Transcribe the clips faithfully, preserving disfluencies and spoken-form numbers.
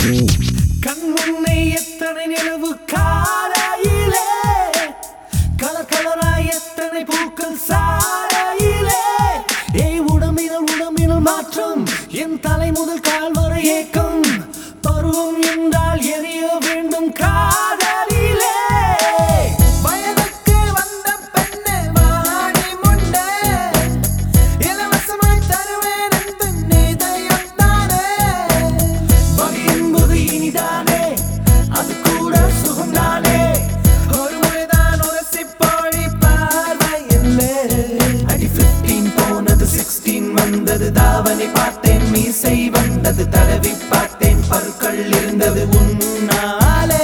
கண்முன்னை எத்தனை நிலவு காலையிலே கலர் கலராய் எத்தனை பூக்கள் சாலையிலே ஏய் உடம்பினல் உடம்பினல் மாற்றம் என் தலை முதல் கால் வரை ஏக்கம் பருவம் என்றால் எரிய வேண்டும் காதலிலே வயதுக்கு வந்த பெண்ணே வாடி முன்னே இலவசமாய் தருவேன் என்று நிதயம் தானே வகை என்பது இனிதானே அது கூட சுகம்தானே ஒரு முறைதான் உரசி போழி பார்வை இல்லை அடி பதினைந்து போனது பதினாறு வந்தது தாவணி பார்த்தேன் மீசை வந்தது தடவி பார்த்தேன் பற்கள் இருந்தது உன்னாலே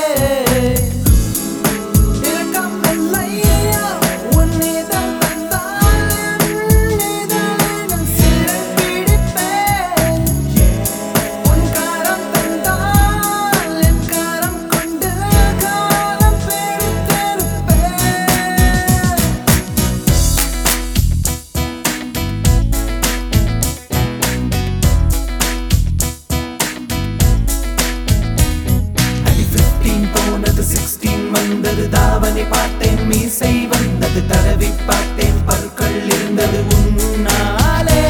வந்தது தாவணி பார்த்தேன் மீசை வந்தது தடவி பார்த்தேன் பற்கள் இருந்தது உன்னாலே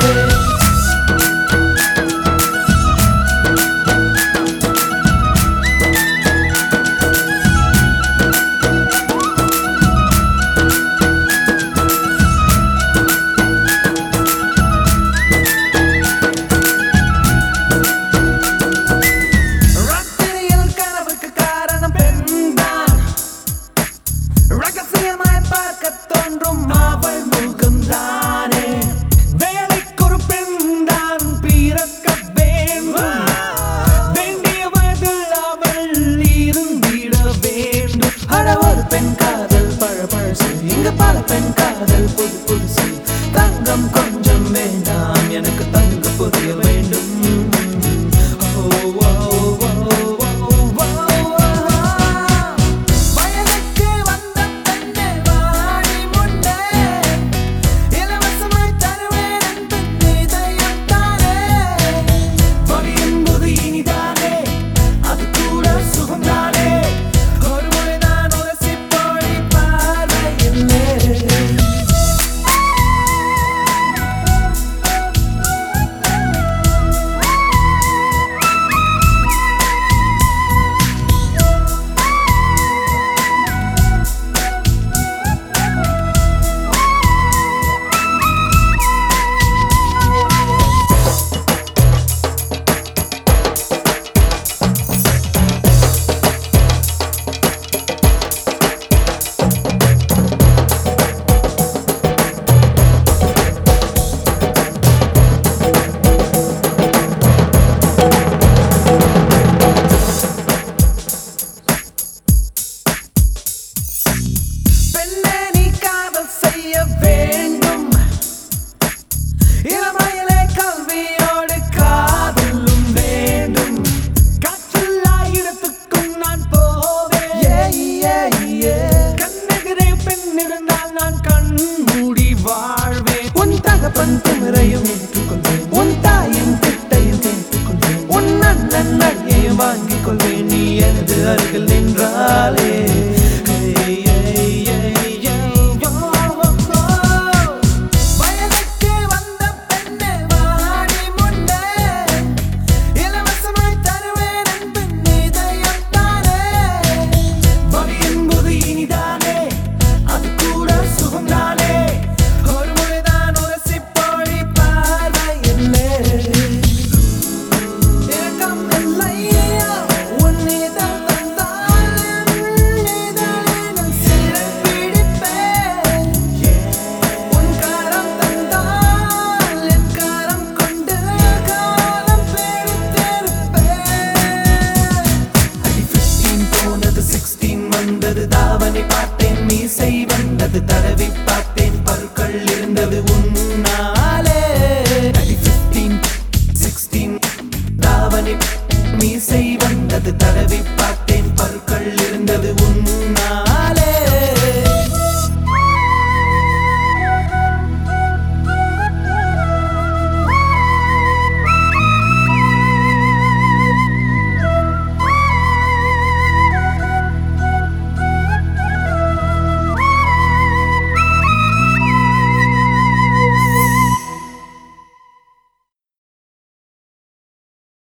ரகசியமாய் பார்க்க தோன்றும் அவள் முகம்தானே வேலைக்கு ஒரு பெண் தான் பிறக்க வேண்டும் வேண்டிய வயதில் அவள் இருந்திட வேண்டும் அட ஒரு பெண் காதல் பழ பழசு இங்க பல பெண் காதல் புது புதுசு தங்கம் கொஞ்சம் வேண்டாம் எனக்கு தங்க புரிய வேண்டும் வாங்கிக் கொள்வேன் நீ எனது அருகில் நின்றாலே வயதுக்கு வந்த பெண்ணே வாடி முன்னே இலவசமாய் தருவேன் என்று நிதயம் தானே வகை என்பது இனிதானே அது கூட சுகம்தானே ஒரு முறைதான் உரசி போழி பார்வை இல்லை வந்தது தாவணி பார்த்தேன் மீசை வந்தது தடவி பார்த்தேன் பற்கள் இருந்தது உன்னாலே பதினைந்து பதினாறு தாவணி மீசை வந்தது தடவி